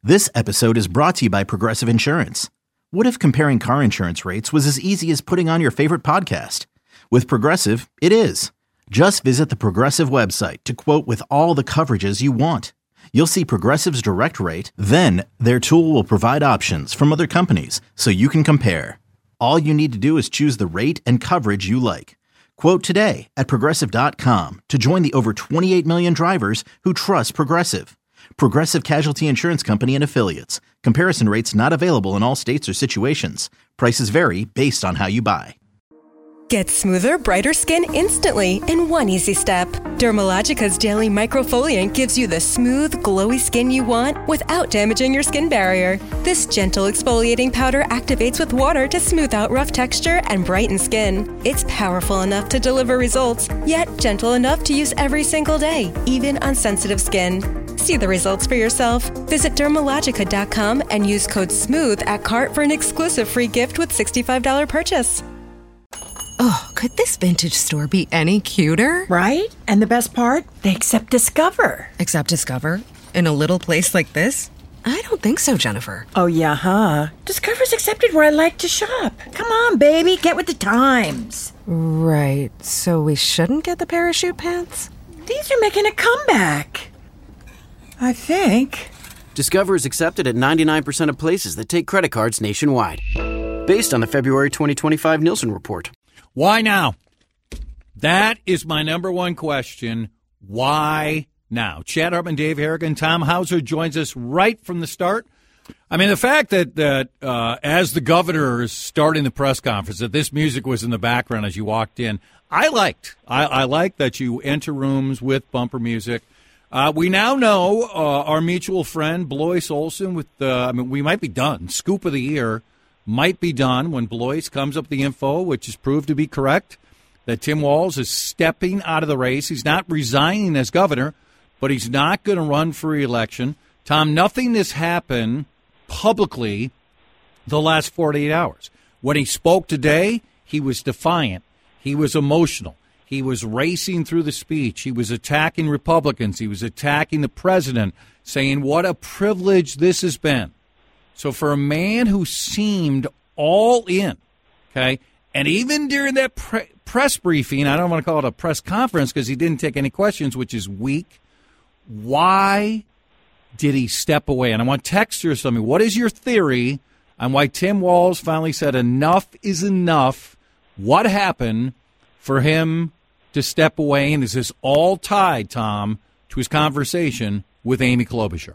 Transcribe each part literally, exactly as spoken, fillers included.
This episode is brought to you by Progressive Insurance. What if comparing car insurance rates was as easy as putting on your favorite podcast? With Progressive, it is. Just visit the Progressive website to quote with all the coverages you want. You'll see Progressive's direct rate, then their tool will provide options from other companies so you can compare. All you need to do is choose the rate and coverage you like. Quote today at Progressive dot com to join the over twenty-eight million drivers who trust Progressive. Progressive Casualty Insurance Company and Affiliates. Comparison rates not available in all states or situations. Prices vary based on how you buy. Get smoother, brighter skin instantly in one easy step. Dermalogica's Daily Microfoliant gives you the smooth, glowy skin you want without damaging your skin barrier. This gentle exfoliating powder activates with water to smooth out rough texture and brighten skin. It's powerful enough to deliver results, yet gentle enough to use every single day, even on sensitive skin. See the results for yourself. Visit Dermalogica dot com and use code SMOOTH at cart for an exclusive free gift with sixty-five dollars purchase. Oh, could this vintage store be any cuter? Right? And the best part? They accept Discover. Accept Discover? In a little place like this? I don't think so, Jennifer. Oh, yeah, huh? Discover's accepted where I like to shop. Come on, baby, get with the times. Right, so we shouldn't get the parachute pants? These are making a comeback. I think. Discover is accepted at ninety-nine percent of places that take credit cards nationwide. Based on the February twenty twenty-five Nielsen report. Why now? That is my number one question. Why now? Chad Hartman, Dave Harrigan, Tom Hauser joins us right from the start. I mean, the fact that, that uh, as the governor is starting the press conference, that this music was in the background as you walked in, I liked. I, I liked that you enter rooms with bumper music. Uh, we now know uh, our mutual friend, Blois Olson, with the, I mean, we might be done. Scoop of the year might be done when Blois comes up with the info, which is proved to be correct, that Tim Walz is stepping out of the race. He's not resigning as governor, but he's not going to run for re-election. Tom, nothing has happened publicly the last forty-eight hours. When he spoke today, he was defiant. He was emotional. He was racing through the speech. He was attacking Republicans. He was attacking the president, saying what a privilege this has been. So for a man who seemed all in, okay, and even during that pre- press briefing, I don't want to call it a press conference because he didn't take any questions, which is weak. Why did he step away? And I want texters to tell me, what is your theory on why Tim Walz finally said enough is enough? What happened for him to step away, and is this all tied, Tom, to his conversation with Amy Klobuchar?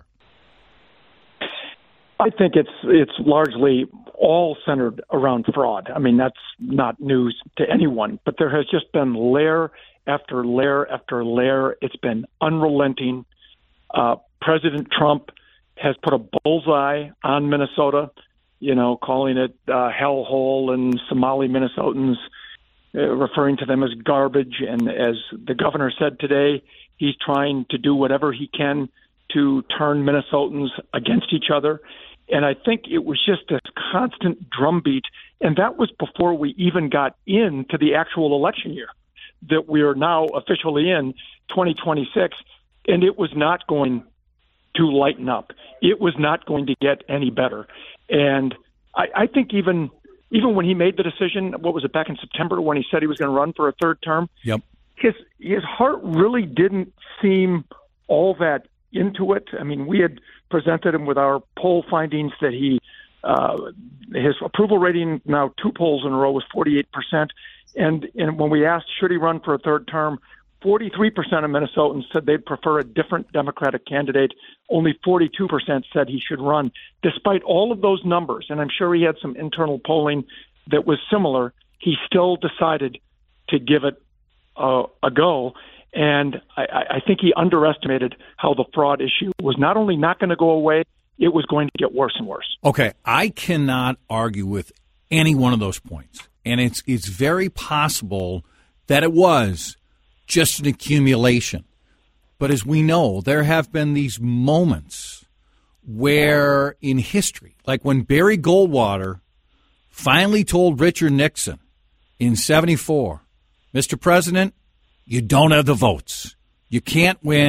I think it's it's largely all centered around fraud. I mean, that's not news to anyone, but there has just been layer after layer after layer. It's been unrelenting. Uh, President Trump has put a bullseye on Minnesota, you know, calling it uh, hellhole, and Somali Minnesotans Uh, referring to them as garbage. And as the governor said today, he's trying to do whatever he can to turn Minnesotans against each other. And I think it was just this constant drumbeat. And that was before we even got into the actual election year that we are now officially in twenty twenty-six. And it was not going to lighten up. It was not going to get any better. And I, I think even Even when he made the decision, what was it, back in September when he said he was going to run for a third term? Yep. His his heart really didn't seem all that into it. I mean, we had presented him with our poll findings that he uh, his approval rating now two polls in a row was forty-eight percent. And, and when we asked should he run for a third term, forty-three percent of Minnesotans said they'd prefer a different Democratic candidate. Only forty-two percent said he should run. Despite all of those numbers, and I'm sure he had some internal polling that was similar, he still decided to give it uh, a go. And I, I think he underestimated how the fraud issue was not only not going to go away, it was going to get worse and worse. Okay, I cannot argue with any one of those points. And it's it's very possible that it was just an accumulation. But as we know, there have been these moments where in history, like when Barry Goldwater finally told Richard Nixon in seventy-four, Mister President, you don't have the votes. You can't win.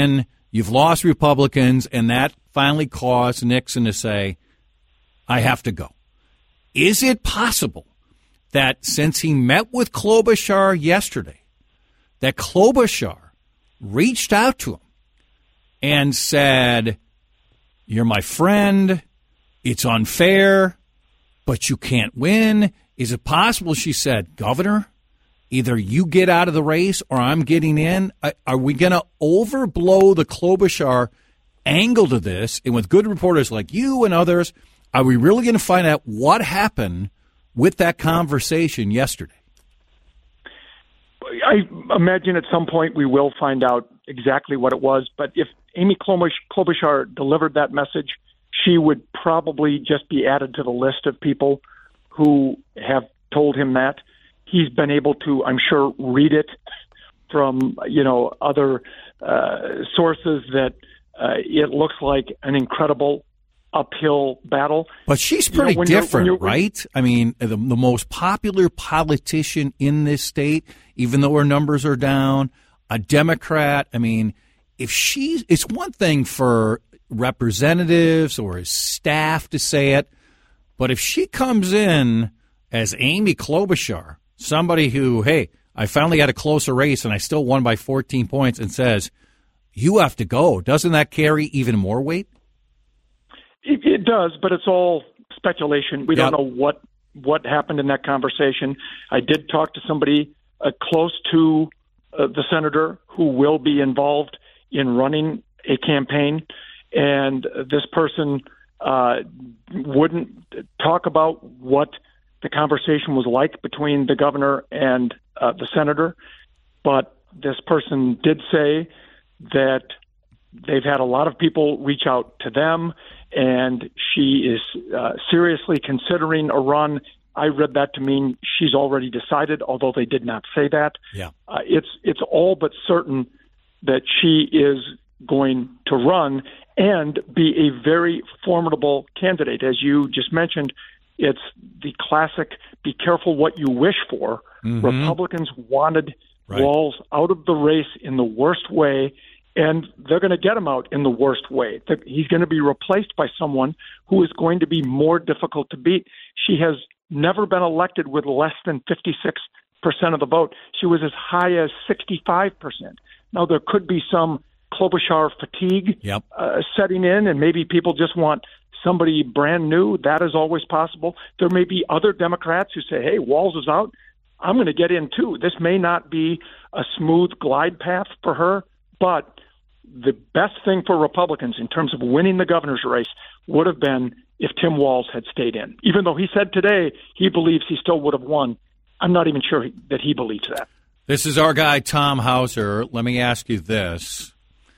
You've lost Republicans, and that finally caused Nixon to say, I have to go. Is it possible that since he met with Klobuchar yesterday, that Klobuchar reached out to him and said, you're my friend, it's unfair, but you can't win? Is it possible she said, Governor, either you get out of the race or I'm getting in? Are we going to overblow the Klobuchar angle to this? And with good reporters like you and others, are we really going to find out what happened with that conversation yesterday? I imagine at some point we will find out exactly what it was. But if Amy Klobuchar delivered that message, she would probably just be added to the list of people who have told him that. He's been able to, I'm sure, read it from, you know, other uh, sources that uh, it looks like an incredible uphill battle. But she's pretty you know, different, you're, you're, right? I mean, the, the most popular politician in this state, even though her numbers are down, a Democrat. I mean, if she, it's one thing for representatives or his staff to say it, but if she comes in as Amy Klobuchar, somebody who, hey, I finally had a closer race and I still won by fourteen points, and says, you have to go, doesn't that carry even more weight? It, it does, but it's all speculation. We yep. don't know what what happened in that conversation. I did talk to somebody uh, close to uh, the senator who will be involved in running a campaign, and this person uh, wouldn't talk about what the conversation was like between the governor and uh, the senator, but this person did say that they've had a lot of people reach out to them, and she is uh, seriously considering a run. I read that to mean she's already decided, although they did not say that. Yeah, uh, it's it's all but certain that she is going to run and be a very formidable candidate. As you just mentioned, it's the classic be careful what you wish for. Mm-hmm. Republicans wanted right. Walz out of the race in the worst way, and they're going to get him out in the worst way. He's going to be replaced by someone who is going to be more difficult to beat. She has never been elected with less than fifty-six percent of the vote. She was as high as sixty-five percent. Now, there could be some Klobuchar fatigue yep. uh, setting in, and maybe people just want somebody brand new. That is always possible. There may be other Democrats who say, hey, Walz is out, I'm going to get in too. This may not be a smooth glide path for her, but the best thing for Republicans in terms of winning the governor's race would have been if Tim Walz had stayed in. Even though he said today he believes he still would have won, I'm not even sure that he believes that. This is our guy, Tom Hauser. Let me ask you this.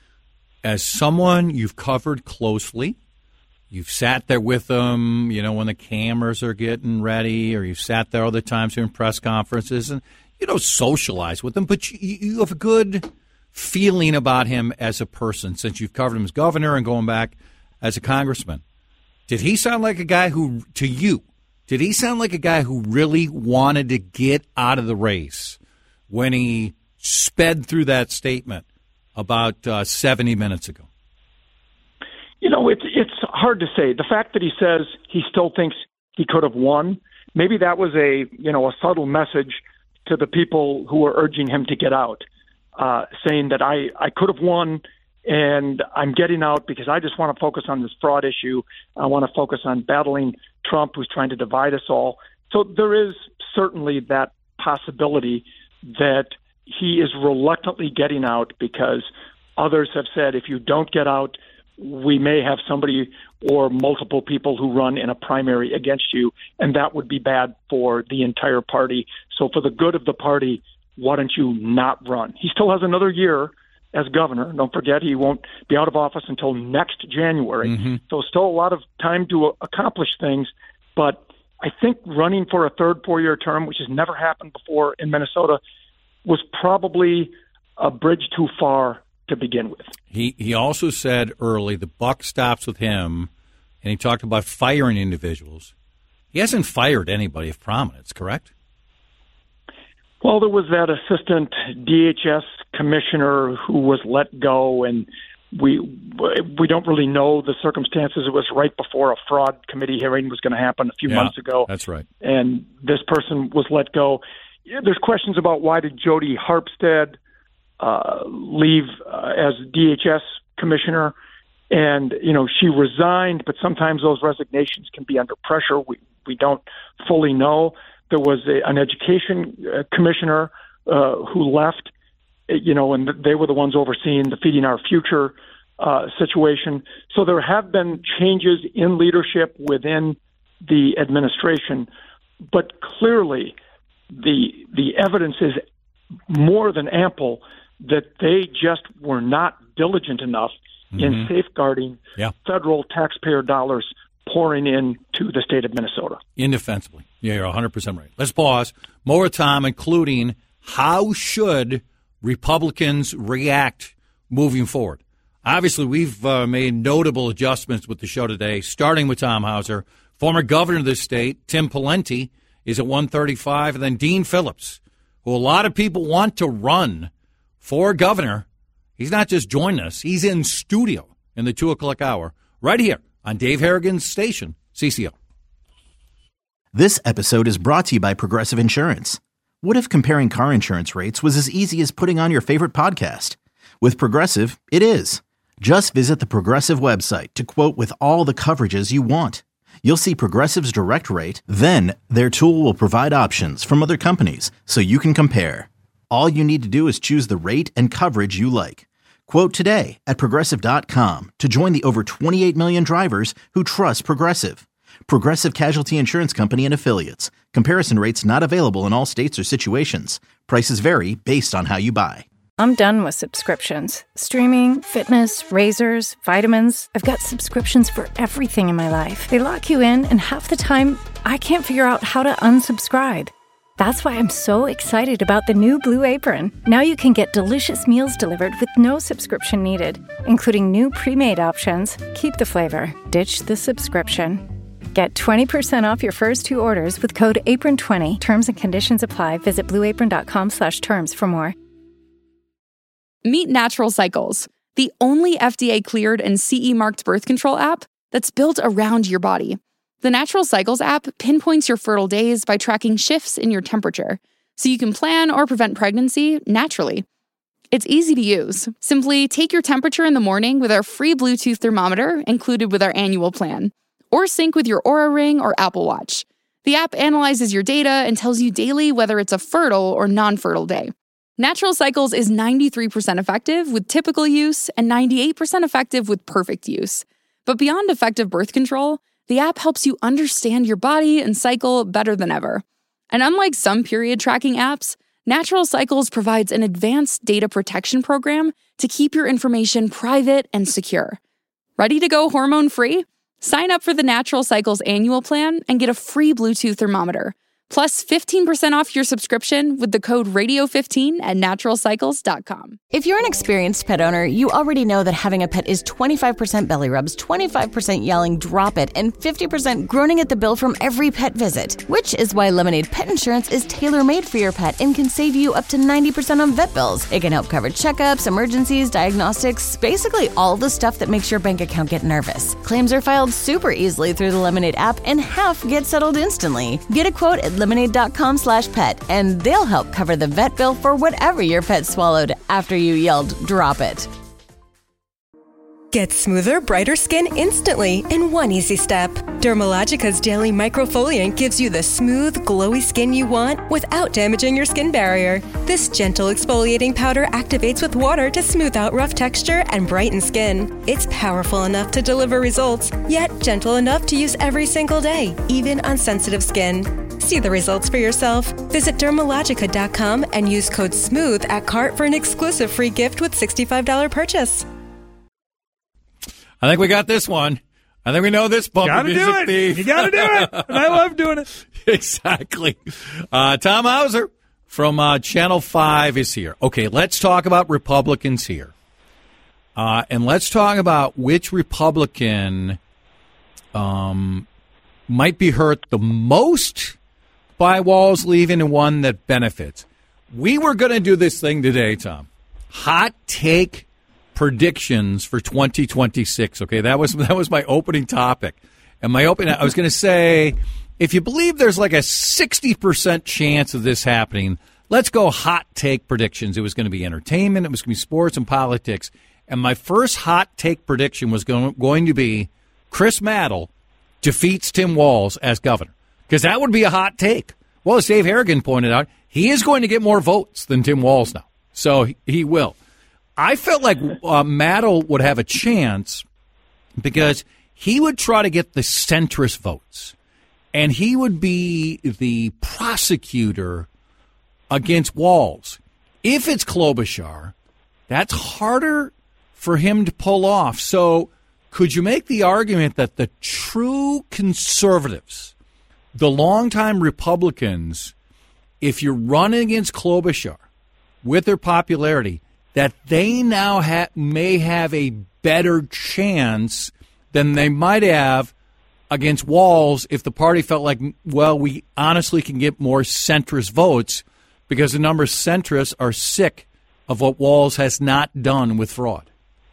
As someone you've covered closely, you've sat there with them, you know, when the cameras are getting ready, or you've sat there other times during press conferences and, you know, socialize with them, but you, you have a good feeling about him as a person since you've covered him as governor and going back as a congressman. Did he sound like a guy who, to you, did he sound like a guy who really wanted to get out of the race when he sped through that statement about uh, seventy minutes ago? You know, it's it's hard to say. The fact that he says he still thinks he could have won, maybe that was a, you know, a subtle message to the people who were urging him to get out, uh, saying that I, I could have won and I'm getting out because I just want to focus on this fraud issue. I want to focus on battling Trump, who's trying to divide us all. So there is certainly that possibility that he is reluctantly getting out because others have said if you don't get out, we may have somebody or multiple people who run in a primary against you, and that would be bad for the entire party. So for the good of the party, why don't you not run? He still has another year as governor. Don't forget, he won't be out of office until next January. Mm-hmm. So still a lot of time to accomplish things. But I think running for a third four-year term, which has never happened before in Minnesota, was probably a bridge too far to begin with. He he also said early the buck stops with him, and he talked about firing individuals. He hasn't fired anybody of prominence, correct? Well, there was that assistant D H S commissioner who was let go, and we we don't really know the circumstances. It was right before a fraud committee hearing was going to happen a few yeah, months ago. That's right. And this person was let go. There's questions about why did Jody Harpstead uh, leave uh, as D H S commissioner. And, you know, she resigned, but sometimes those resignations can be under pressure. We we don't fully know. There was a, an education uh, commissioner uh, who left, you know, and they were the ones overseeing the Feeding Our Future uh, situation. So there have been changes in leadership within the administration, but clearly the the evidence is more than ample that they just were not diligent enough mm-hmm. in safeguarding yeah. federal taxpayer dollars pouring into the state of Minnesota. Indefensibly. Yeah, you're one hundred percent right. Let's pause. More, Tom, including how should Republicans react moving forward? Obviously, we've uh, made notable adjustments with the show today, starting with Tom Hauser. Former governor of the state, Tim Pawlenty, is at one thirty-five, and then Dean Phillips, who a lot of people want to run for governor. He's not just joining us. He's in studio in the two o'clock hour right here on Dave Harrigan's station, C C O. This episode is brought to you by Progressive Insurance. What if comparing car insurance rates was as easy as putting on your favorite podcast? With Progressive, it is. Just visit the Progressive website to quote with all the coverages you want. You'll see Progressive's direct rate, then their tool will provide options from other companies so you can compare. All you need to do is choose the rate and coverage you like. Quote today at Progressive dot com to join the over twenty-eight million drivers who trust Progressive. Progressive Casualty Insurance Company and Affiliates. Comparison rates not available in all states or situations. Prices vary based on how you buy. I'm done with subscriptions. Streaming, fitness, razors, vitamins. I've got subscriptions for everything in my life. They lock you in, and half the time, I can't figure out how to unsubscribe. That's why I'm so excited about the new Blue Apron. Now you can get delicious meals delivered with no subscription needed, including new pre-made options. Keep the flavor, ditch the subscription. Get twenty percent off your first two orders with code apron twenty. Terms and conditions apply. Visit blueapron.com slash terms for more. Meet Natural Cycles, the only F D A-cleared and C E-marked birth control app that's built around your body. The Natural Cycles app pinpoints your fertile days by tracking shifts in your temperature, so you can plan or prevent pregnancy naturally. It's easy to use. Simply take your temperature in the morning with our free Bluetooth thermometer included with our annual plan, or sync with your Oura Ring or Apple Watch. The app analyzes your data and tells you daily whether it's a fertile or non-fertile day. Natural Cycles is ninety-three percent effective with typical use and ninety-eight percent effective with perfect use. But beyond effective birth control, the app helps you understand your body and cycle better than ever. And unlike some period tracking apps, Natural Cycles provides an advanced data protection program to keep your information private and secure. Ready to go hormone-free? Sign up for the Natural Cycles annual plan and get a free Bluetooth thermometer, plus fifteen percent off your subscription with the code radio fifteen at natural cycles dot com. If you're an experienced pet owner, you already know that having a pet is twenty-five percent belly rubs, twenty-five percent yelling, drop it, and fifty percent groaning at the bill from every pet visit, which is why Lemonade Pet Insurance is tailor-made for your pet and can save you up to ninety percent on vet bills. It can help cover checkups, emergencies, diagnostics, basically all the stuff that makes your bank account get nervous. Claims are filed super easily through the Lemonade app, and half get settled instantly. Get a quote at lemonade.com slash pet, and they'll help cover the vet bill for whatever your pet swallowed after you yelled, drop it. Get smoother, brighter skin instantly in one easy step. Dermalogica's Daily Microfoliant gives you the smooth, glowy skin you want without damaging your skin barrier. This gentle exfoliating powder activates with water to smooth out rough texture and brighten skin. It's powerful enough to deliver results, yet gentle enough to use every single day, even on sensitive skin. See the results for yourself. Visit dermalogica dot com and use code SMOOTH at cart for an exclusive free gift with sixty-five dollars purchase. I think we got this one. I think we know this bumper gotta music do it. thief. You got to do it. And I love doing it. Exactly. Uh, Tom Hauser from uh, Channel five is here. Okay, let's talk about Republicans here. Uh, and let's talk about which Republican um, might be hurt the most by Walz leaving and one that benefits. We were going to do this thing today, Tom. Hot take predictions for twenty twenty-six. Okay, that was that was my opening topic. And my opening, I was going to say, if you believe there's like a sixty percent chance of this happening, let's go hot take predictions. It was going to be entertainment, it was going to be sports and politics. And my first hot take prediction was going, going to be Chris Maddow defeats Tim Walz as governor. Because that would be a hot take. Well, as Dave Harrigan pointed out, he is going to get more votes than Tim Walz now. So he, he will. I felt like uh, Maddow would have a chance because he would try to get the centrist votes. And he would be the prosecutor against Walz. If it's Klobuchar, that's harder for him to pull off. So could you make the argument that the true conservatives, the longtime Republicans, if you're running against Klobuchar with their popularity, that they now ha- may have a better chance than they might have against Walz if the party felt like, well, we honestly can get more centrist votes because the number of centrists are sick of what Walz has not done with fraud.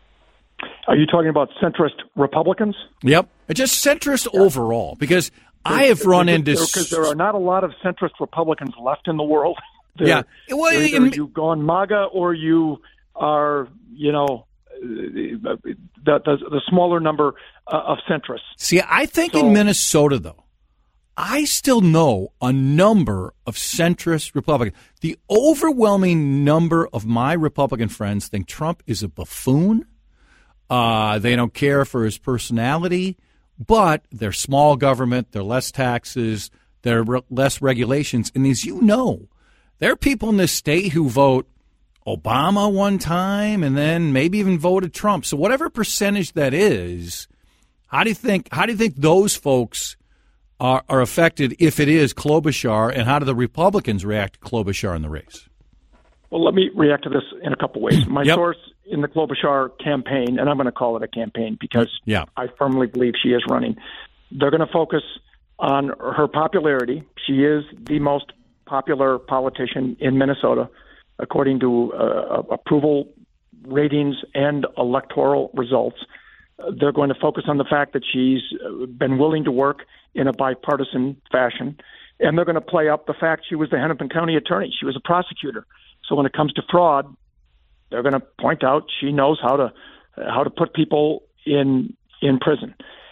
Are you talking about centrist Republicans? Yep. Just centrist yeah. overall, because I have run into... Because there are not a lot of centrist Republicans left in the world. They're, yeah. Well, either in, you gone MAGA or you are, you know, the, the, the smaller number uh, of centrists. See, I think so, in Minnesota, though, I still know a number of centrist Republicans. The overwhelming number of my Republican friends think Trump is a buffoon. Uh, they don't care for his personality, but they're small government, they're less taxes, there are re- less regulations. And as you know, there are people in this state who vote Obama one time and then maybe even voted Trump. So whatever percentage that is, how do you think how do you think those folks are, are affected if it is Klobuchar, and how do the Republicans react to Klobuchar in the race? Well, let me react to this in a couple ways. My yep. source in the Klobuchar campaign, and I'm going to call it a campaign because yeah. I firmly believe she is running, they're going to focus on her popularity. She is the most popular politician in Minnesota, according to uh, approval ratings and electoral results. Uh, they're going to focus on the fact that she's been willing to work in a bipartisan fashion, and they're going to play up the fact she was the Hennepin County attorney. She was a prosecutor. So when it comes to fraud, they're going to point out she knows how to how to put people in in prison.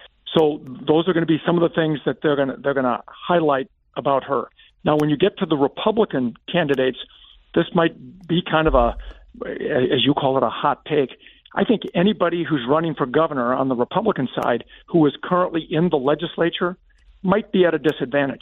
So those are going to be some of the things that they're going to they're going to highlight about her. Now, when you get to the Republican candidates, this might be kind of a, as you call it, a hot take. I think anybody who's running for governor on the Republican side who is currently in the legislature might be at a disadvantage.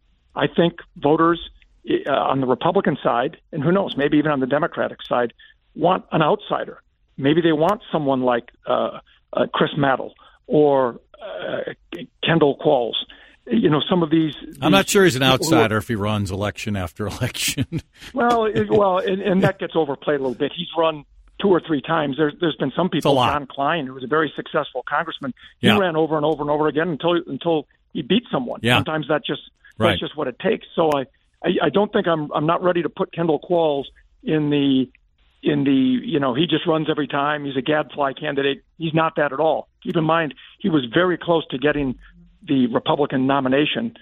I think voters uh, on the Republican side, and who knows, maybe even on the Democratic side, want an outsider. Maybe they want someone like uh, uh, Chris Maddow or uh, Kendall Qualls. You know, some of these. I'm not sure he's an outsider are, if he runs election after election. well, it, well, and, and that gets overplayed a little bit. He's run two or three times. There's there's been some people. John Klein, who was a very successful congressman, he yeah. ran over and over and over again until until he beat someone. Yeah. Sometimes that just right. that's just what it takes. So I, I I don't think I'm I'm not ready to put Kendall Qualls in the in the you know he just runs every time. He's a gadfly candidate. He's not that at all. Keep in mind he was very close to getting the Republican nomination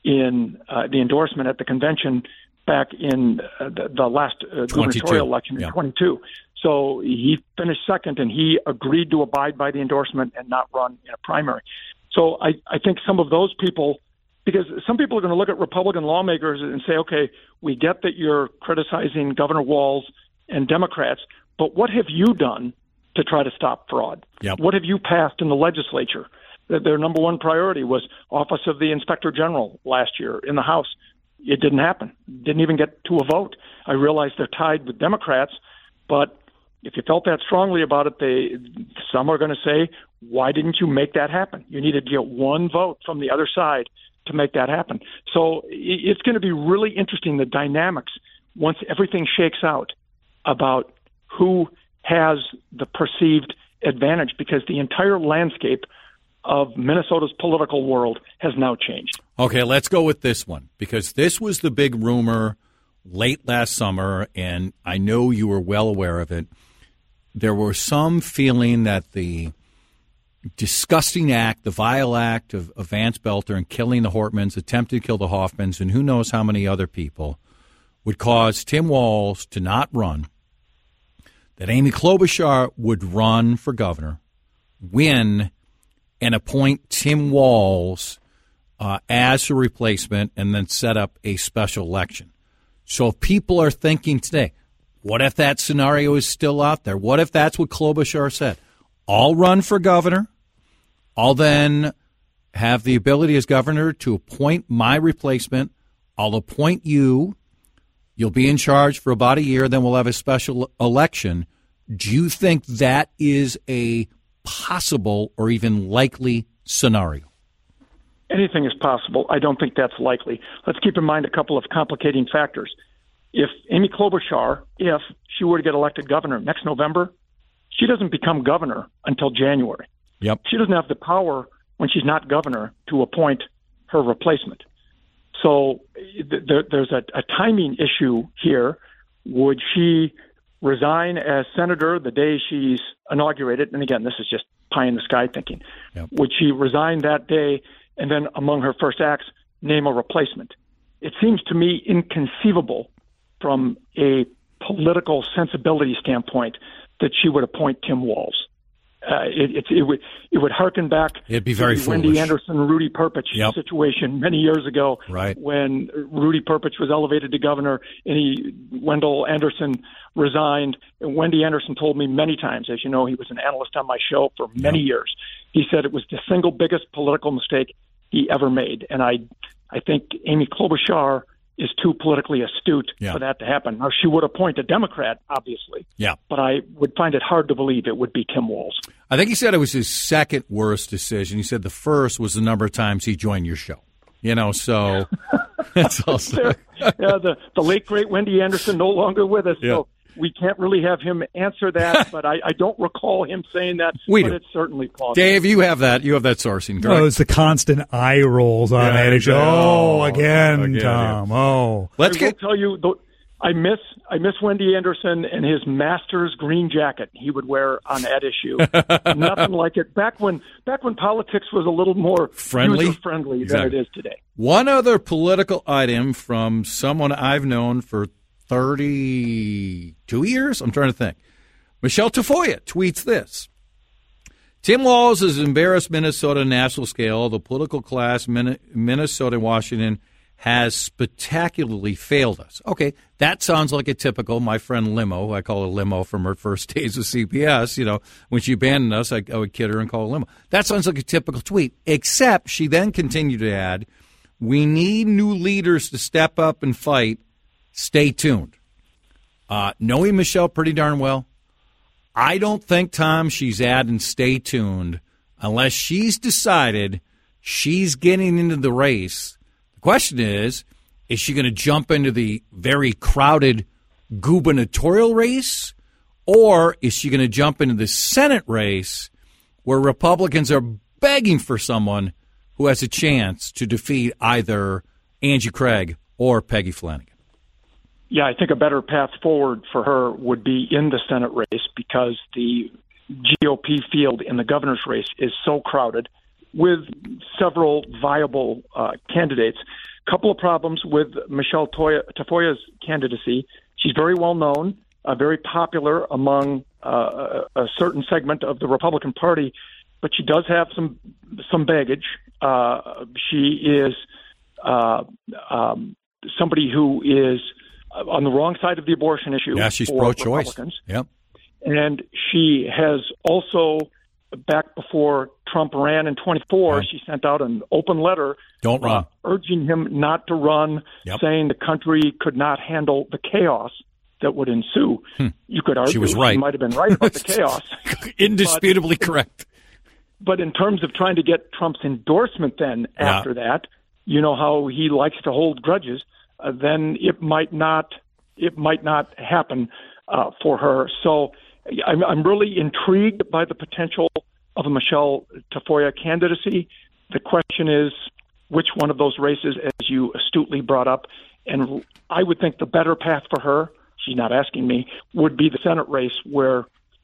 in uh, the endorsement at the convention back in uh, the, the last uh, gubernatorial election in yeah. twenty-two. So he finished second, and he agreed to abide by the endorsement and not run in a primary. So I, I think some of those people, because some people are going to look at Republican lawmakers and say, okay, we get that you're criticizing Governor Walz and Democrats, but what have you done to try to stop fraud? Yep. What have you passed in the legislature? Their number one priority was Office of the Inspector General last year in the House. It didn't happen. Didn't even get to a vote. I realize they're tied with Democrats, but if you felt that strongly about it, they some are going to say, why didn't you make that happen? You needed to get one vote from the other side to make that happen. So it's going to be really interesting, the dynamics, once everything shakes out about who has the perceived advantage, because the entire landscape of Minnesota's political world has now changed. Okay, let's go with this one, because this was the big rumor late last summer, and I know you were well aware of it. there was some feeling that the disgusting act, the vile act of, of Vance Belter and killing the Hortmans, attempting to kill the Hoffmans, and who knows how many other people, would cause Tim Walz to not run, that Amy Klobuchar would run for governor, win, and appoint Tim Walz uh, as her replacement, and then set up a special election. So if people are thinking today, what if that scenario is still out there? What if that's what Klobuchar said? I'll run for governor. I'll then have the ability as governor to appoint my replacement. I'll appoint you. You'll be in charge for about a year. Then we'll have a special election. Do you think that is a possible or even likely scenario? Anything is possible. I don't think that's likely. Let's keep in mind a couple of complicating factors. If Amy Klobuchar, if she were to get elected governor next November, she doesn't become governor until January. Yep. She doesn't have the power when she's not governor to appoint her replacement. So th- th- there's a, a timing issue here. Would she resign as senator the day she's inaugurated? And again, this is just pie in the sky thinking. Yep. Would she resign that day and then among her first acts name a replacement? It seems to me inconceivable from a political sensibility standpoint that she would appoint Tim Walz. Uh, it, it, it would it would harken back It'd be very to the foolish. Wendy Anderson, Rudy Perpich Yep. situation many years ago, right. when Rudy Perpich was elevated to governor and he, Wendell Anderson resigned. And Wendy Anderson told me many times, as you know, he was an analyst on my show for many Yep. years. He said it was the single biggest political mistake he ever made. And I, I think Amy Klobuchar is too politically astute Yeah. for that to happen. Now, she would appoint a Democrat, obviously. Yeah. But I would find it hard to believe it would be Tim Walz. I think he said it was his second worst decision. He said the first was the number of times he joined your show. You know, so that's also. yeah, the, the late, great Wendy Anderson no longer with us. Yeah. So we can't really have him answer that, but I, I don't recall him saying that. We but do. it's certainly plausible. Dave, you have that. You have that sourcing, correct? Oh, it's the constant eye rolls on Yeah, that. exactly. Oh, Oh, again, again, Tom. Oh. Let's I get. will tell you, the, I miss I miss Wendy Anderson and his Masters green jacket he would wear on that issue. Nothing like it. Back when back when politics was a little more Friendly? user friendly Exactly. than it is today. One other political item from someone I've known for thirty-two years. I'm trying to think. Michelle Tafoya tweets this. Tim Walz has embarrassed Minnesota on a national scale. The political class, Minnesota and Washington, has spectacularly failed us. Okay, that sounds like a typical, my friend Limo, who I call a Limo from her first days with C P S, you know, when she abandoned us, I, I would kid her and call her Limo. That sounds like a typical tweet, except she then continued to add, we need new leaders to step up and fight. Stay tuned. Uh, knowing Michelle pretty darn well, I don't think, Tom, she's adding stay tuned unless she's decided she's getting into the race. The question is, is she going to jump into the very crowded gubernatorial race, or is she going to jump into the Senate race where Republicans are begging for someone who has a chance to defeat either Angie Craig or Peggy Flanagan? Yeah, I think a better path forward for her would be in the Senate race because the G O P field in the governor's race is so crowded with several viable uh, candidates. A couple of problems with Michelle Toya, Tafoya's candidacy. She's very well known, uh, very popular among uh, a certain segment of the Republican Party, but she does have some some baggage. Uh, she is uh, um, somebody who is on the wrong side of the abortion issue. Yeah, she's for pro-choice. Republicans. Yep. And she has also, back before Trump ran in twenty-four, Yeah. she sent out an open letter Don't run. uh, urging him not to run, Yep. saying the country could not handle the chaos that would ensue. Hmm. You could argue She was right. she might have been right about the chaos. Indisputably But- correct. But in terms of trying to get Trump's endorsement then Yeah. after that, you know how he likes to hold grudges, uh, then it might not it might not happen uh, for her. So I'm, I'm really intrigued by the potential of a Michelle Tafoya candidacy. The question is which one of those races, as you astutely brought up, and I would think the better path for her, she's not asking me, would be the Senate race where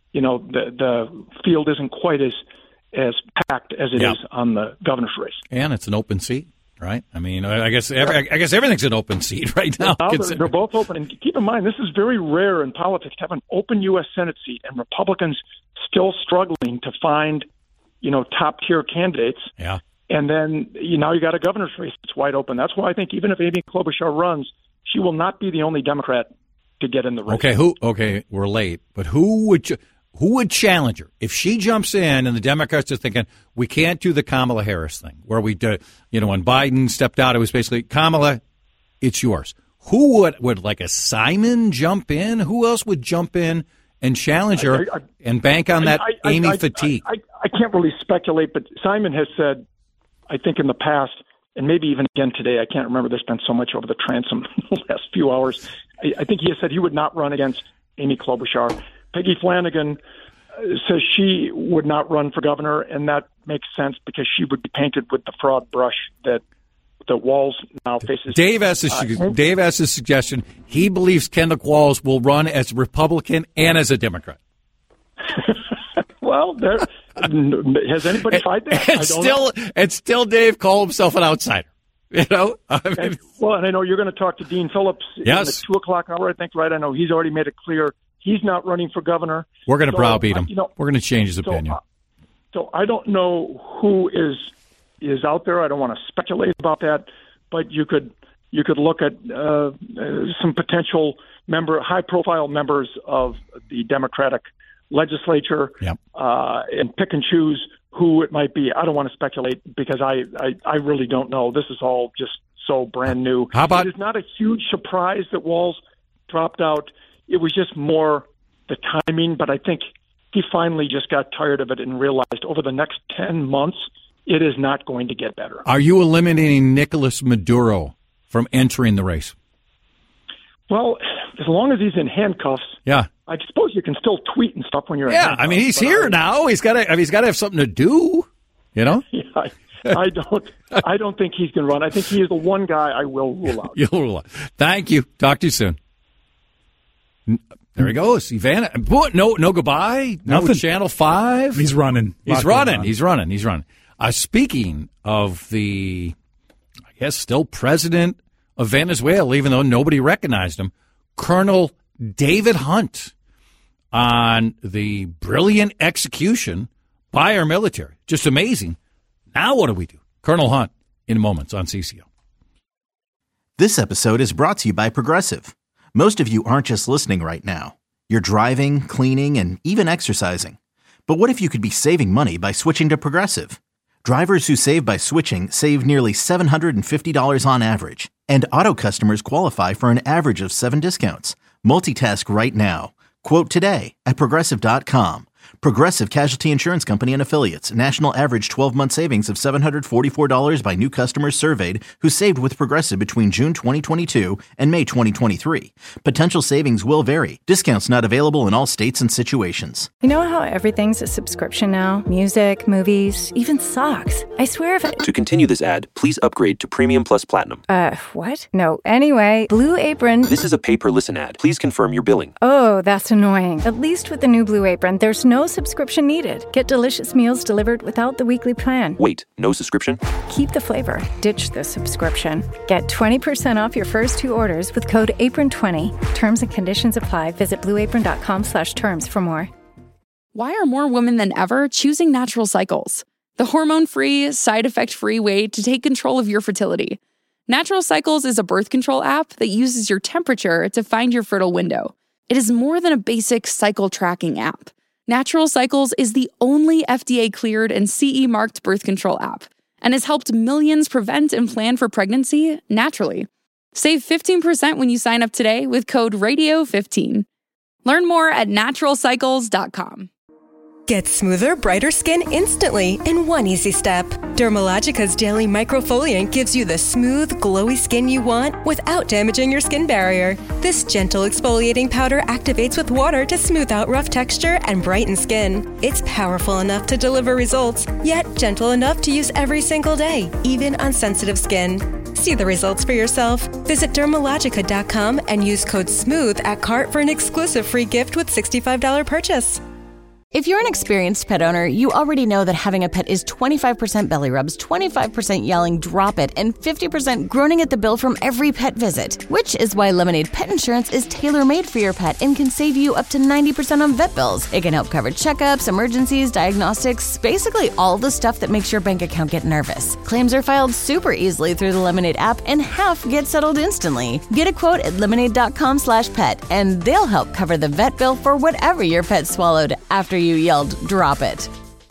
you know, the the field isn't quite as as packed as it yeah. is on the governor's race. And it's an open seat, right? I mean, I guess every, I guess everything's an open seat right now. now they're, they're both open. And keep in mind, this is very rare in politics to have an open U S Senate seat and Republicans still struggling to find, you know, top-tier candidates. Yeah. And then you now you got a governor's race that's wide open. That's why I think even if Amy Klobuchar runs, she will not be the only Democrat to get in the race. Okay, who? Okay, we're late, but who would ch- who would challenge her if she jumps in and the Democrats are thinking we can't do the Kamala Harris thing where we do, you know, when Biden stepped out, it was basically Kamala, it's yours. Who would would like a Simon jump in? Who else would jump in and challenge her I, I, and bank on that I, I, Amy I, fatigue? I, I, I can't really speculate, but Simon has said, I think in the past, and maybe even again today, I can't remember, there's been so much over the transom the last few hours. I, I think he has said he would not run against Amy Klobuchar. Peggy Flanagan says she would not run for governor, and that makes sense because she would be painted with the fraud brush that that Walz now faces. Dave has a, uh, Dave has a suggestion. He believes Kendall Walz will run as a Republican and as a Democrat. Well, there, has anybody tried that? And, and still, know. and still, Dave called himself an outsider. You know, I mean, and, well, and I know you're going to talk to Dean Phillips yes. in the two o'clock hour. I think, right? I know he's already made it clear he's not running for governor. We're going to so, browbeat him. Uh, you know, We're going to change his so, opinion. Uh, so I don't know who is is out there. I don't want to speculate about that, but you could you could look at uh, uh, some potential member, high profile members of the Democratic legislature yep. uh, and pick and choose who it might be. I don't want to speculate because I, I, I really don't know. This is all just so brand new. How about it is not a huge surprise that Walz dropped out. It was just more the timing, but I think he finally just got tired of it and realized over the next ten months, it is not going to get better. Are you eliminating Nicolas Maduro from entering the race? Well, as long as he's in handcuffs, yeah. I suppose you can still tweet and stuff when you're yeah, in handcuffs. I mean, he's here I, now. He's got to. I mean, he's got to have something to do. You know. Yeah, I, I don't. I don't think he's going to run. I think he is the one guy I will rule out. You'll rule out. Thank you. Talk to you soon. There he goes, Ivana. No, no goodbye. No Nothing. Channel Five. He's running. He's running. He's running. He's running. Uh, speaking of the, I guess, still president of Venezuela, even though nobody recognized him, Colonel David Hunt, on the brilliant execution by our military. Just amazing. Now what do we do? Colonel Hunt in moments on C C O. This episode is brought to you by Progressive. Most of you aren't just listening right now. You're driving, cleaning, and even exercising. But what if you could be saving money by switching to Progressive? Drivers who save by switching save nearly seven hundred fifty dollars on average. And auto customers qualify for an average of seven discounts. Multitask right now. Quote today at Progressive dot com. Progressive Casualty Insurance Company and Affiliates. National average twelve-month savings of seven hundred forty-four dollars by new customers surveyed who saved with Progressive between June twenty twenty-two and May twenty twenty-three. Potential savings will vary. Discounts not available in all states and situations. You know how everything's a subscription now? Music, movies, even socks. I swear if I... To continue this ad, please upgrade to Premium Plus Platinum. Uh, what? No. Anyway, Blue Apron... This is a pay-per-listen ad. Please confirm your billing. Oh, that's annoying. At least with the new Blue Apron, there's no subscription needed. Get delicious meals delivered without the weekly plan. Wait, no subscription? Keep the flavor. Ditch the subscription. Get twenty percent off your first two orders with code apron twenty. Terms and conditions apply. Visit blueapron.com slash terms for more. Why are more women than ever choosing Natural Cycles? The hormone-free, side-effect-free way to take control of your fertility. Natural Cycles is a birth control app that uses your temperature to find your fertile window. It is more than a basic cycle tracking app. Natural Cycles is the only F D A-cleared and C E-marked birth control app and has helped millions prevent and plan for pregnancy naturally. Save fifteen percent when you sign up today with code radio fifteen. Learn more at natural cycles dot com. Get smoother, brighter skin instantly in one easy step. Dermalogica's Daily Microfoliant gives you the smooth, glowy skin you want without damaging your skin barrier. This gentle exfoliating powder activates with water to smooth out rough texture and brighten skin. It's powerful enough to deliver results, yet gentle enough to use every single day, even on sensitive skin. See the results for yourself. Visit dermalogica dot com and use code SMOOTH at cart for an exclusive free gift with sixty-five dollars purchase. If you're an experienced pet owner, you already know that having a pet is twenty-five percent belly rubs, twenty-five percent yelling, drop it, and fifty percent groaning at the bill from every pet visit. Which is why Lemonade Pet Insurance is tailor-made for your pet and can save you up to ninety percent on vet bills. It can help cover checkups, emergencies, diagnostics, basically all the stuff that makes your bank account get nervous. Claims are filed super easily through the Lemonade app, and half get settled instantly. Get a quote at lemonade.com slash pet, and they'll help cover the vet bill for whatever your pet swallowed after you yelled, drop it.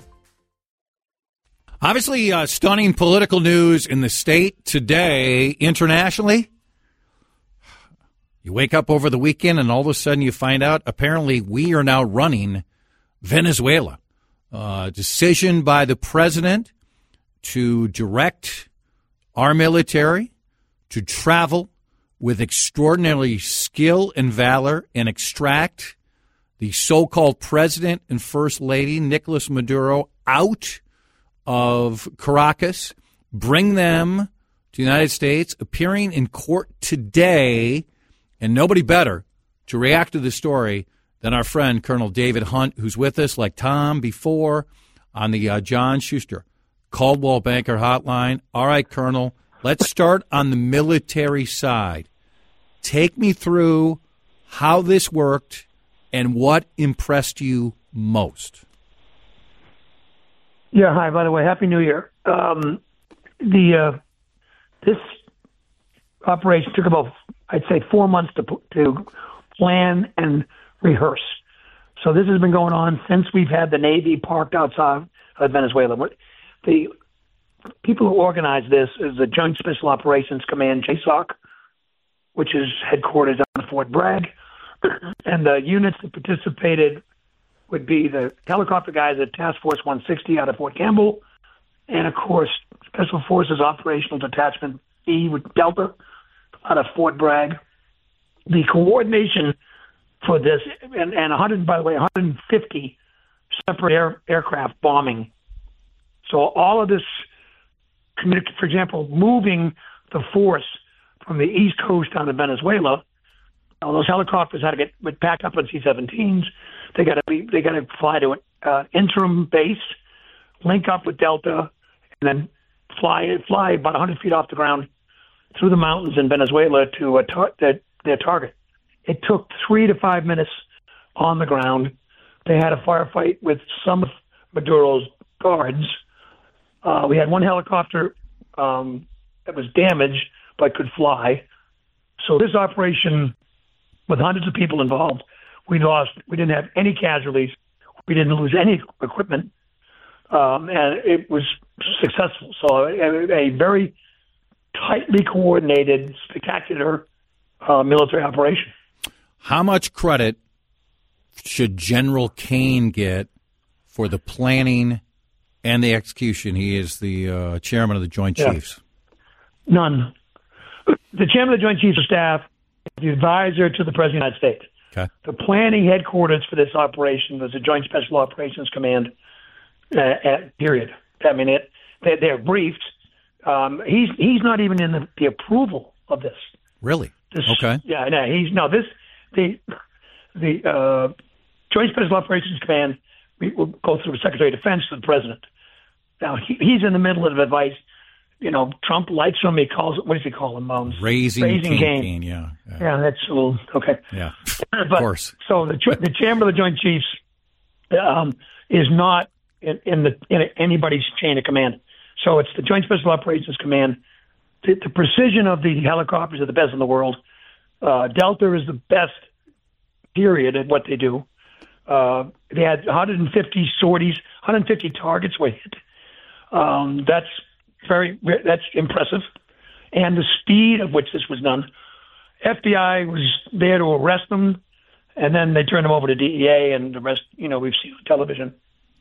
Obviously, uh, stunning political news in the state today. Internationally, you wake up over the weekend and all of a sudden you find out apparently we are now running Venezuela. Uh, decision by the president to direct our military to travel with extraordinary skill and valor and extract the so-called president and first lady, Nicolas Maduro, out of Caracas, bring them to the United States, appearing in court today, and nobody better to react to the story than our friend Colonel David Hunt, who's with us, like Tom before, on the uh, John Schuster Coldwell Banker Hotline. All right, Colonel, let's start on the military side. Take me through how this worked and what impressed you most. Yeah, hi, by the way, Happy New Year. Um, the uh, this operation took about, I'd say, four months to to plan and rehearse. So this has been going on since we've had the Navy parked outside of Venezuela. The people who organized this is the Joint Special Operations Command, J SOC, which is headquartered on Fort Bragg. And the units that participated would be the helicopter guys at Task Force one sixty out of Fort Campbell, and, of course, Special Forces Operational Detachment E with Delta out of Fort Bragg. The coordination for this, and, and one hundred, by the way, one hundred fifty separate air, aircraft bombing. So all of this, for example, moving the force from the East Coast down to Venezuela. Now, those helicopters had to get would pack up on C seventeens. They got to be they got to fly to an uh, interim base, link up with Delta, and then fly fly about one hundred feet off the ground through the mountains in Venezuela to a tar- their, their target. It took three to five minutes on the ground. They had a firefight with some of Maduro's guards. Uh, we had one helicopter um, that was damaged but could fly. So this operation, with hundreds of people involved, we lost. We didn't have any casualties. We didn't lose any equipment, um, and it was successful. So a, a very tightly coordinated, spectacular uh, military operation. How much credit should General Kane get for the planning and the execution? He is the uh, chairman of the Joint yeah. Chiefs. None. The chairman of the Joint Chiefs of Staff, the advisor to the President of the United States. Okay. The planning headquarters for this operation was the Joint Special Operations Command, uh, at, period. I mean, it, they, they're briefed. Um, he's he's not even in the, the approval of this. Really? This, okay. Yeah, no, he's no this the the uh, Joint Special Operations Command we will go through the Secretary of Defense to the President. Now he, he's in the middle of advice. You know, Trump likes him. He calls it, what does he call him? Um, raising raising Kane, Kane. Yeah, yeah. Yeah, that's a little, okay. Yeah, but, of course. So the the Chairman of the Joint Chiefs um, is not in, in the in anybody's chain of command. So it's the Joint Special Operations Command. The, the precision of the helicopters are the best in the world. Uh, Delta is the best, period, at what they do. Uh, they had one hundred fifty sorties, one hundred fifty targets were hit. Um, that's very that's impressive, and the speed of which this was done. F B I was there to arrest them, and then they turned them over to D E A, and the rest, you know, we've seen on television.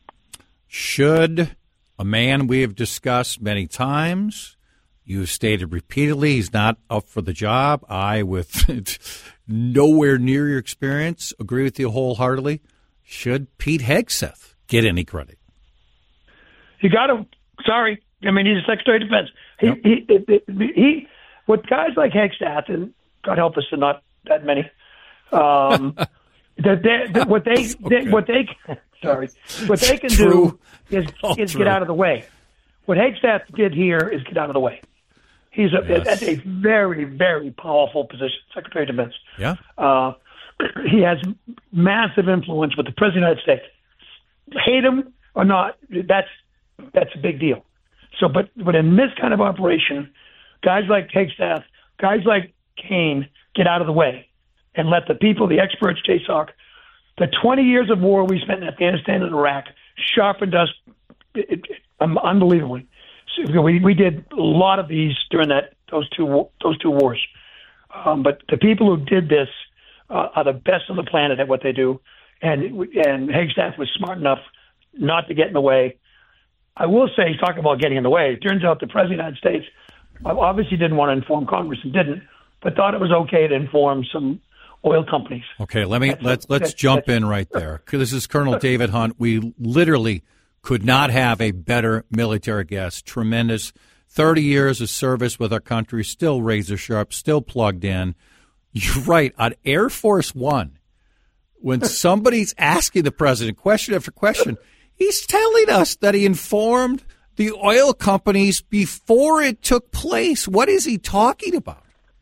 Should a man we have discussed many times, you've stated repeatedly, he's not up for the job. I, with nowhere near your experience, agree with you wholeheartedly. Should Pete Hegseth get any credit? You got to. Sorry. I mean, he's a Secretary of Defense. He, Yep. he, he, he, with guys like Hegseth, and God help us, not that many. Um, that they, that what they, Okay. they, what they, Sorry. What they can True. do is, All is true. get out of the way. What Hagstaff did here is get out of the way. He's a, Yes. at a very, very powerful position, Secretary of Defense. Yeah. Uh, he has massive influence with the President of the United States. Hate him or not, that's that's a big deal. So, but but in this kind of operation, guys like Hagstaff, guys like Kane get out of the way and let the people, the experts, J SOC, the twenty years of war we spent in Afghanistan and Iraq sharpened us it, it, um, unbelievably. So we we did a lot of these during that those two those two wars. Um, but the people who did this uh, are the best on the planet at what they do, and and Hagstaff was smart enough not to get in the way. I will say, talk about getting in the way. It turns out the President of the United States obviously didn't want to inform Congress and didn't, but thought it was okay to inform some oil companies. Okay, let me let's let's jump in right there. This is Colonel David Hunt. We literally could not have a better military guest. Tremendous, thirty years of service with our country, still razor sharp, still plugged in. You're right. On Air Force One, when somebody's asking the president question after question, he's telling us that he informed the oil companies before it took place. What is he talking about?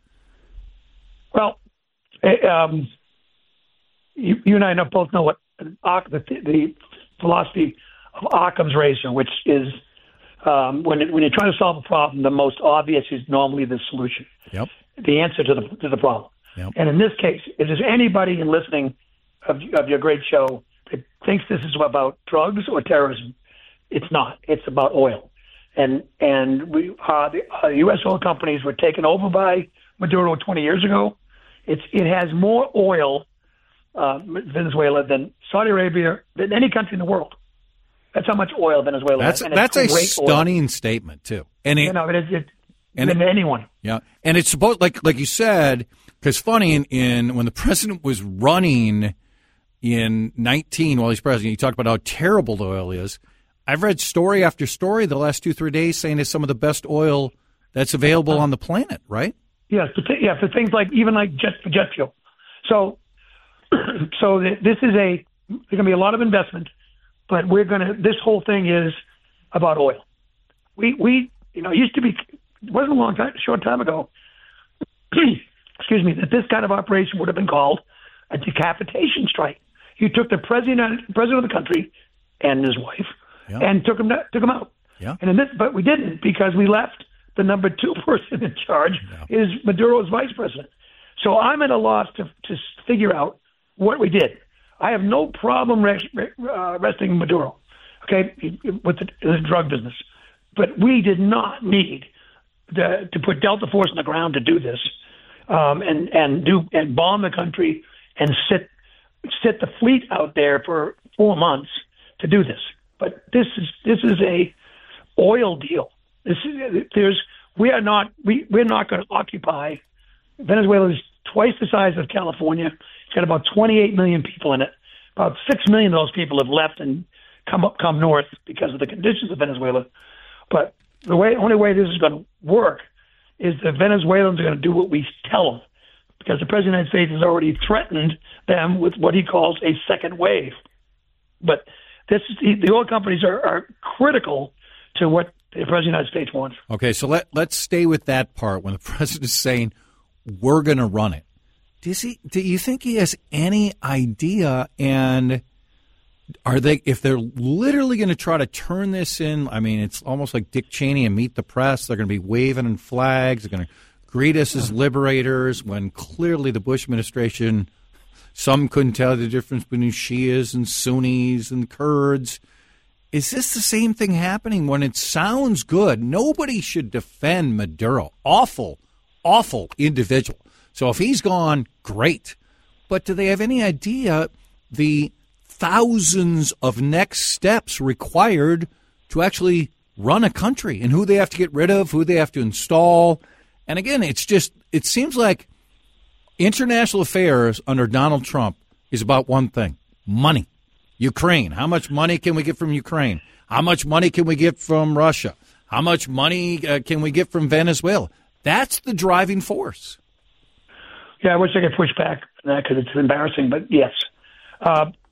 Well, um, you, you and I know, both know what the, the philosophy of Occam's razor, which is um, when it, when you're trying to solve a problem, the most obvious is normally the solution. Yep. The answer to the to the problem. Yep. And in this case, if there's anybody in listening of, of your great show that thinks this is about drugs or terrorism, it's not. It's about oil. And and we uh, the uh, U S oil companies were taken over by Maduro twenty years ago. It's it has more oil, uh, Venezuela, than Saudi Arabia, than any country in the world. That's how much oil Venezuela That's has. And that's a it's great stunning oil. statement too. And it, you know, it, it, and than it, anyone. Yeah, and it's supposed like like you said, because funny in, in when the president was running in nineteen while he's president, he talked about how terrible the oil is. I've read story after story the last two three days saying it's some of the best oil that's available on the planet. Right? Yes, for th- yeah, for things like even like jet for jet fuel. So, so th- this is a there's going to be a lot of investment, but we're going to. This whole thing is about oil. We we you know it used to be it wasn't a long time, a short time ago. excuse me, that this kind of operation would have been called a decapitation strike. You took the president president of the country and his wife yeah. and took him took him out. Yeah. And in this, but we didn't because we left the number two person in charge yeah. is Maduro's vice president. So I'm at a loss to to figure out what we did. I have no problem rest, uh, arresting Maduro, okay, with the, the drug business, but we did not need the, to put Delta Force on the ground to do this, um, and and do and bomb the country and sit sit the fleet out there for four months to do this. But this is this is a oil deal. This is, there's we are not we we're not going to occupy. Venezuela is twice the size of California. It's got about twenty-eight million people in it. About six million of those people have left and come up come north because of the conditions of Venezuela. But the way only way this is going to work is the Venezuelans are going to do what we tell them, because the President of the United States has already threatened them with what he calls a second wave. But this is, the oil companies are, are critical to what the President of the United States wants. Okay, so let, let's stay with that part when the president is saying, we're going to run it. Does he, do you think he has any idea? And are they, if they're literally going to try to turn this in, I mean, it's almost like Dick Cheney and Meet the Press. They're going to be waving in flags. They're going to greet us as liberators when clearly the Bush administration, some couldn't tell the difference between Shias and Sunnis and Kurds. Is this the same thing happening when it sounds good? Nobody should defend Maduro. Awful, awful individual. So if he's gone, great. But do they have any idea the thousands of next steps required to actually run a country and who they have to get rid of, who they have to install? And again, it's just, it seems like international affairs under Donald Trump is about one thing, money. Ukraine. How much money can we get from Ukraine? How much money can we get from Russia? How much money uh, can we get from Venezuela? That's the driving force. Yeah, I wish I could push back on that because it's embarrassing, but yes. Uh,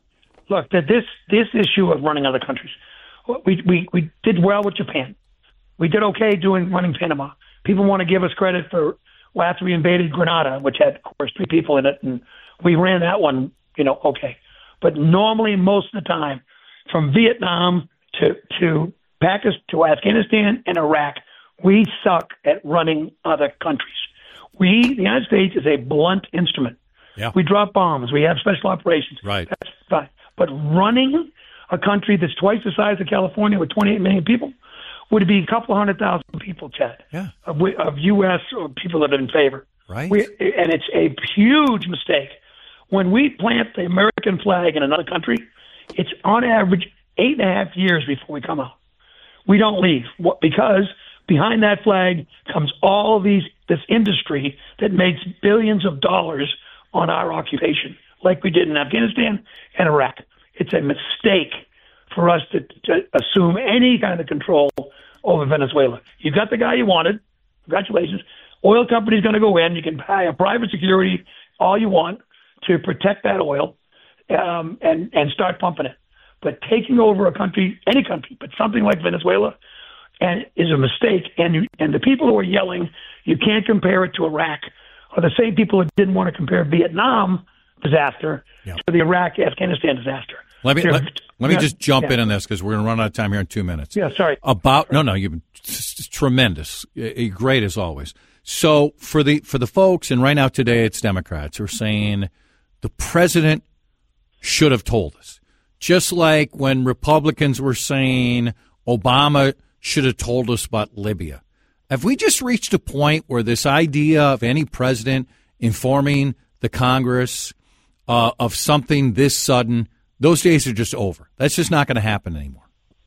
look, that this this issue of running other countries, we we we did well with Japan. We did okay doing running Panama. People want to give us credit for well, after we invaded Grenada, which had, of course, three people in it, and we ran that one, you know, okay. But normally, most of the time, from Vietnam to to Pakistan to Afghanistan and Iraq, we suck at running other countries. We, the United States, is a blunt instrument. Yeah. We drop bombs. We have special operations. Right. That's fine. But running a country that's twice the size of California with twenty-eight million people would be a couple hundred thousand people, Chad, yeah. of, of U S or people that are in favor. Right. We, and it's a huge mistake. When we plant the American flag in another country, it's on average eight and a half years before we come out. We don't leave what, because behind that flag comes all of these this industry that makes billions of dollars on our occupation, like we did in Afghanistan and Iraq. It's a mistake for us to, to assume any kind of control over Venezuela. You got the guy you wanted. Congratulations. Oil company's going to go in. You can buy a private security all you want to protect that oil um, and, and start pumping it. But taking over a country, any country, but something like Venezuela, and is a mistake. And you, and the people who are yelling, you can't compare it to Iraq, are the same people who didn't want to compare Vietnam disaster yeah. to the Iraq-Afghanistan disaster. Let me let, let me just jump yeah. in on this because we're going to run out of time here in two minutes. Yeah, sorry. About no, no, you've been tremendous, great as always. So for the for the folks, and right now today it's Democrats who are saying the president should have told us, just like when Republicans were saying Obama should have told us about Libya. Have we just reached a point where this idea of any president informing the Congress uh, of something this sudden? Those days are just over. That's just not going to happen anymore.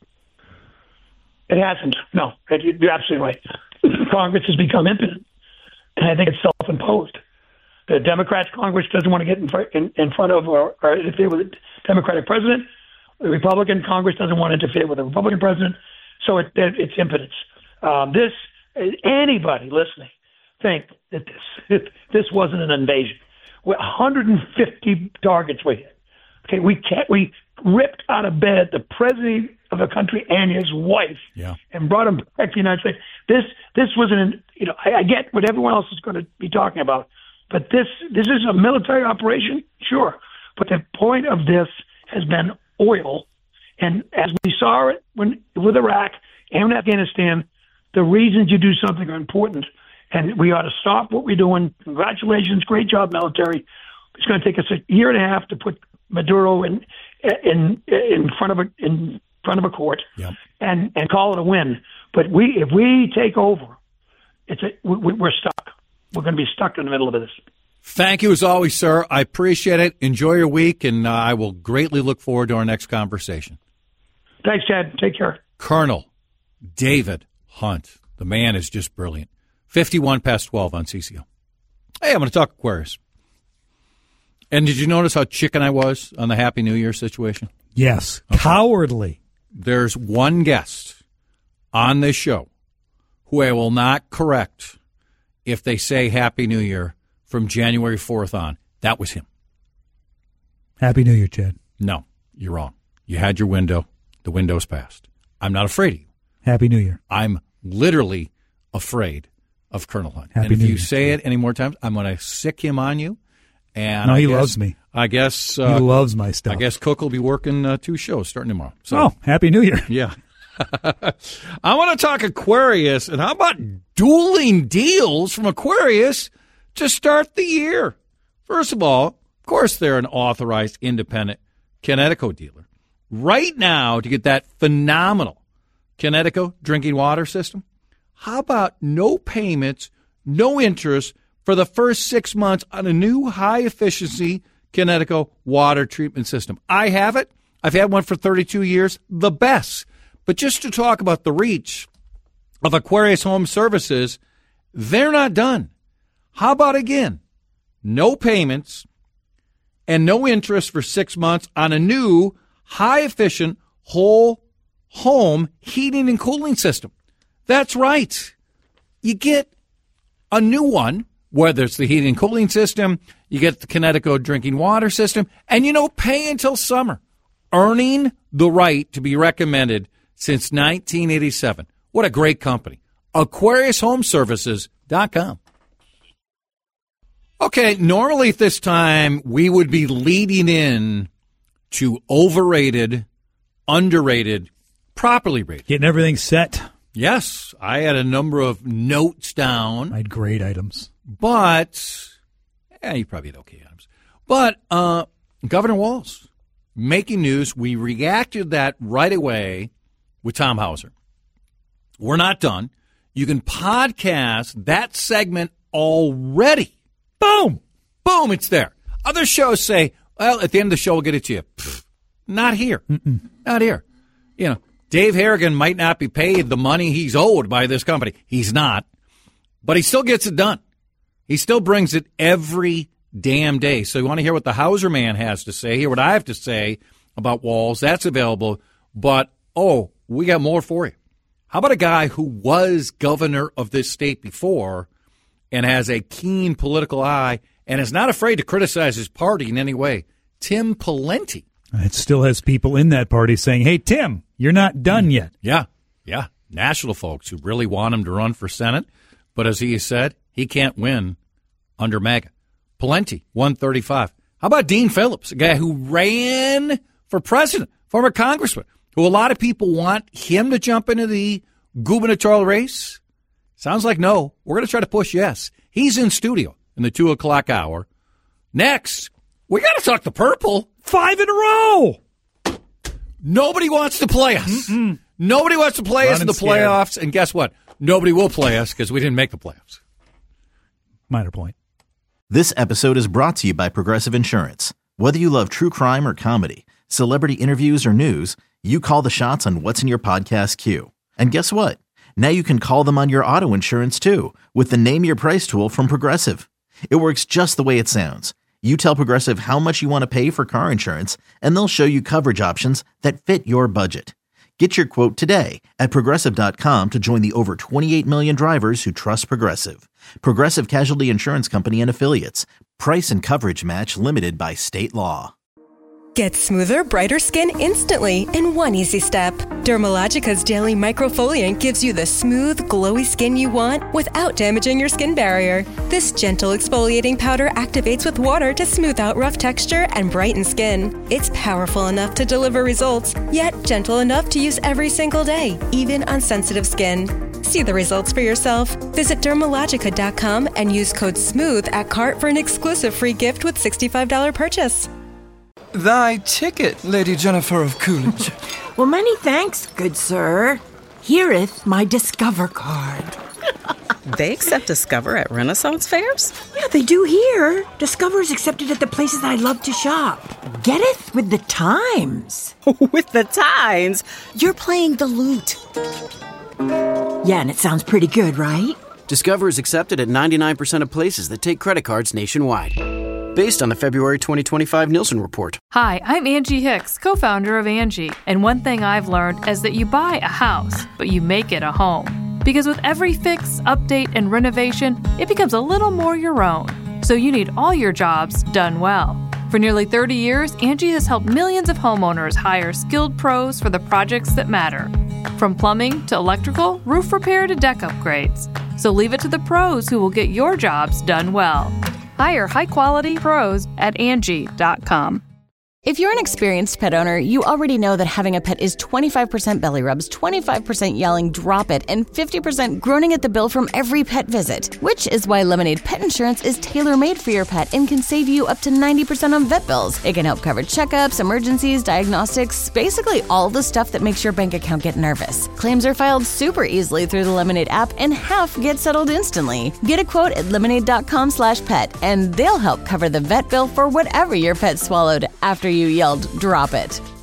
It hasn't. No, you're absolutely right. Congress has become impotent, and I think it's self-imposed. The Democrats' Congress doesn't want to get in, in, in front of or, or interfere with the Democratic president. The Republican Congress doesn't want to interfere with the Republican president. So it, it, it's impotence. Um, this anybody listening think that this this wasn't an invasion. one hundred fifty targets we hit. Okay, we can't. We ripped out of bed the president of a country and his wife, yeah. and brought him back to the United States. This this was an. You know, I, I get what everyone else is going to be talking about, but this this is a military operation, sure. But the point of this has been oil, and as we saw it when with Iraq and Afghanistan, the reasons you do something are important, and we ought to stop what we're doing. Congratulations, great job, military. It's going to take us a year and a half to put Maduro in in in front of a in front of a court yep. and and call it a win. But we if we take over, it's a, we, we're stuck. We're going to be stuck in the middle of this. Thank you as always, sir. I appreciate it. Enjoy your week, and uh, I will greatly look forward to our next conversation. Thanks, Chad. Take care. Colonel David Hunt. The man is just brilliant. fifty-one past twelve on C C O. Hey, I'm going to talk Aquarius. And did you notice how chicken I was on the Happy New Year situation? Yes. Okay. Cowardly. There's one guest on this show who I will not correct if they say Happy New Year from January fourth on. That was him. Happy New Year, Chad. No, you're wrong. You had your window. The window's passed. I'm not afraid of you. Happy New Year. I'm literally afraid of Colonel Hunt. Happy and if New you Year, say it any more times, I'm going to sick him on you. And no, I he guess, loves me. I guess uh, he loves my stuff. I guess Cook will be working uh, two shows starting tomorrow. So, oh, Happy New Year! Yeah, I want to talk Aquarius, and how about dueling deals from Aquarius to start the year? First of all, of course, they're an authorized independent Connecticut dealer. Right now, to get that phenomenal Connecticut drinking water system, how about no payments, no interest for the first six months on a new high-efficiency Connecticut water treatment system? I have it. I've had one for thirty-two years, the best. But just to talk about the reach of Aquarius Home Services, they're not done. How about, again, no payments and no interest for six months on a new high-efficient whole home heating and cooling system? That's right. You get a new one. Whether it's the heating and cooling system, you get the Connecticut drinking water system, and you don't pay until summer. earning the right to be recommended since nineteen eighty-seven. What a great company. Aquarius Home Services dot com. Okay, normally at this time, we would be leading in to overrated, underrated, properly rated. Getting everything set. Yes, I had a number of notes down. I had great items. But, yeah, you probably had okay items. But uh, Governor Walz making news. We reacted to that right away with Tom Hauser. We're not done. You can podcast that segment already. Boom! Boom, it's there. Other shows say, well, at the end of the show, we'll get it to you. Pfft, not here. Mm-mm. Not here. You know, Dave Harrigan might not be paid the money he's owed by this company. He's not. But he still gets it done. He still brings it every damn day. So you want to hear what the Hauser man has to say, hear what I have to say about Walz. That's available. But, oh, we got more for you. How about a guy who was governor of this state before and has a keen political eye and is not afraid to criticize his party in any way? Tim Pawlenty. It still has people in that party saying, hey, Tim, you're not done yet. Yeah, yeah. National folks who really want him to run for Senate. But as he said, he can't win under MAGA. Pawlenty, one thirty-five. How about Dean Phillips, a guy who ran for president, former congressman, who a lot of people want him to jump into the gubernatorial race? Sounds like no. We're going to try to push yes. He's in studio in the two o'clock hour. Next, we got to talk the purple. Five in a row. Nobody wants to play us. Mm-mm. Nobody wants to play Run us in the scared. playoffs. And guess what? Nobody will play us because we didn't make the playoffs. Minor point. This episode is brought to you by Progressive Insurance. Whether you love true crime or comedy, celebrity interviews or news, you call the shots on what's in your podcast queue. And guess what? Now you can call them on your auto insurance too with the Name Your Price tool from Progressive. It works just the way it sounds. You tell Progressive how much you want to pay for car insurance, and they'll show you coverage options that fit your budget. Get your quote today at Progressive dot com to join the over twenty-eight million drivers who trust Progressive. Progressive Casualty Insurance Company and Affiliates. Price and coverage match limited by state law. Get smoother, brighter skin instantly in one easy step. Dermalogica's Daily Microfoliant gives you the smooth, glowy skin you want without damaging your skin barrier. This gentle exfoliating powder activates with water to smooth out rough texture and brighten skin. It's powerful enough to deliver results, yet gentle enough to use every single day, even on sensitive skin. See the results for yourself. Visit Dermalogica dot com and use code SMOOTH at cart for an exclusive free gift with sixty-five dollars purchase. Thy ticket, Lady Jennifer of Coolidge. Well, many thanks, good sir. Hereeth my Discover card. They accept Discover at Renaissance fairs? Yeah, they do here. Discover is accepted at the places I love to shop. Getteth with the times. With the times? You're playing the lute. Yeah, and it sounds pretty good, right? Discover is accepted at ninety-nine percent of places that take credit cards nationwide. Based on the February twenty twenty-five Nielsen report. Hi, I'm Angie Hicks, co-founder of Angie. And one thing I've learned is that you buy a house, but you make it a home. Because with every fix, update, and renovation, it becomes a little more your own. So you need all your jobs done well. For nearly thirty years, Angie has helped millions of homeowners hire skilled pros for the projects that matter. From plumbing to electrical, roof repair to deck upgrades. So leave it to the pros who will get your jobs done well. Hire high-quality pros at Angie dot com. If you're an experienced pet owner, you already know that having a pet is twenty-five percent belly rubs, twenty-five percent yelling, drop it, and fifty percent groaning at the bill from every pet visit. Which is why Lemonade Pet Insurance is tailor-made for your pet and can save you up to ninety percent on vet bills. It can help cover checkups, emergencies, diagnostics, basically all the stuff that makes your bank account get nervous. Claims are filed super easily through the Lemonade app, and half get settled instantly. Get a quote at lemonade dot com slash pet, and they'll help cover the vet bill for whatever your pet swallowed after you yelled, drop it.